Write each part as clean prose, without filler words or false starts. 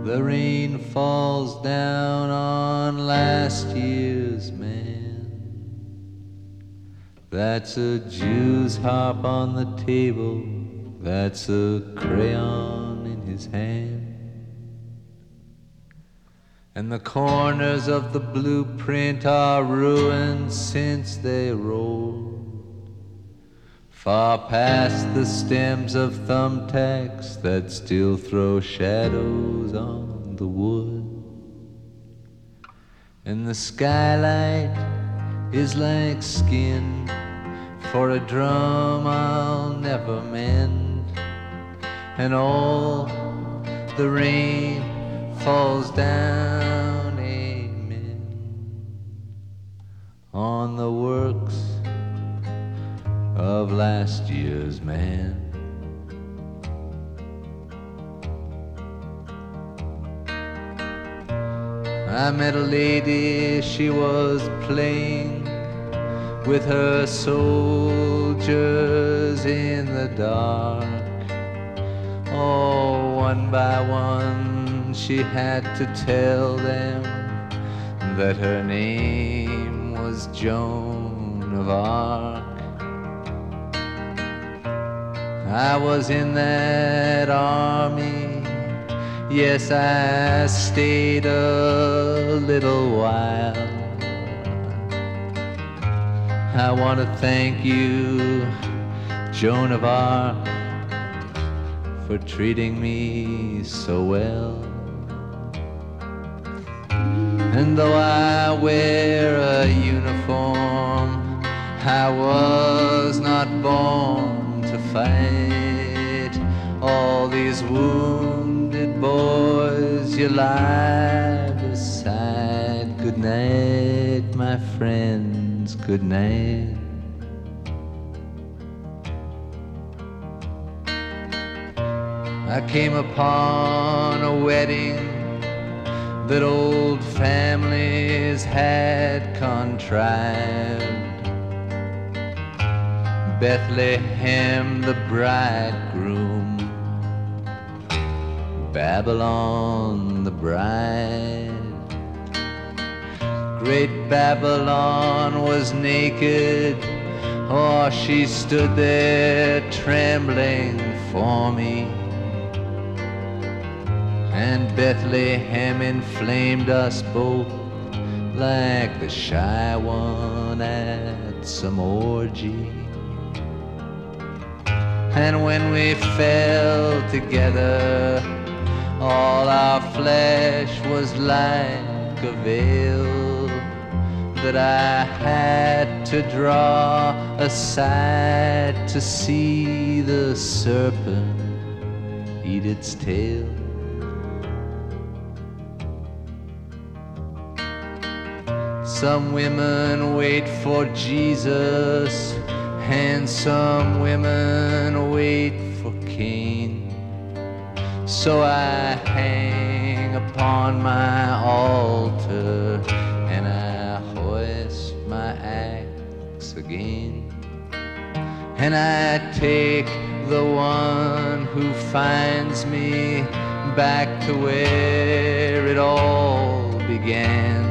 The rain falls down on last year's man. That's a Jew's harp on the table, that's a crayon in his hand. And the corners of the blueprint are ruined since they rolled far past the stems of thumbtacks that still throw shadows on the wood. And the skylight is like skin for a drum I'll never mend. And all the rain falls down, amen, on the works of last year's man. I met a lady, she was playing with her soldiers in the dark. Oh, one by one she had to tell them that her name was Joan of Arc. I was in that army, yes, I stayed a little while. I want to thank you, Joan of Arc, for treating me so well. And though I wear a uniform, I was not born to fight. All these wounded boys you lie beside. Good night, my friends, good night. I came upon a wedding that old families had contrived. Bethlehem the bridegroom, Babylon the bride. Great Babylon was naked, oh, she stood there trembling for me. And Bethlehem inflamed us both like the shy one at some orgy. And when we fell together, all our flesh was like a veil that I had to draw aside to see the serpent eat its tail. Some women wait for Jesus, and some women wait for Cain. So I hang upon my altar, and I hoist my axe again. And I take the one who finds me back to where it all began.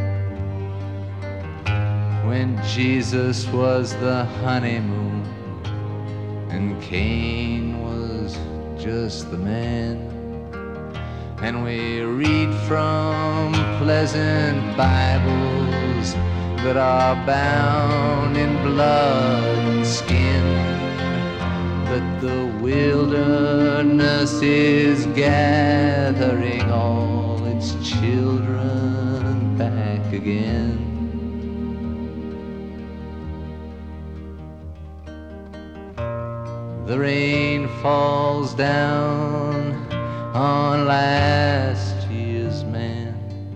When Jesus was the honeymoon and Cain was just the man. And we read from pleasant Bibles that are bound in blood and skin, that the wilderness is gathering all its children back again. The rain falls down on last year's man.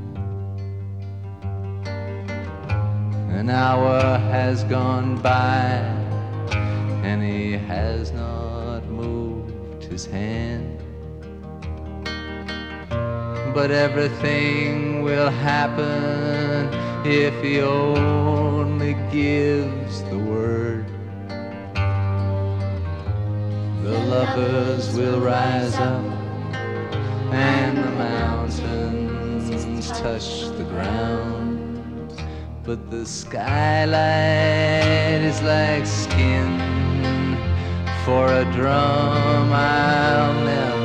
An hour has gone by and he has not moved his hand. But everything will happen if he only gives the word. The lovers will rise up and the mountains touch the ground. But the skylight is like skin for a drum I'll never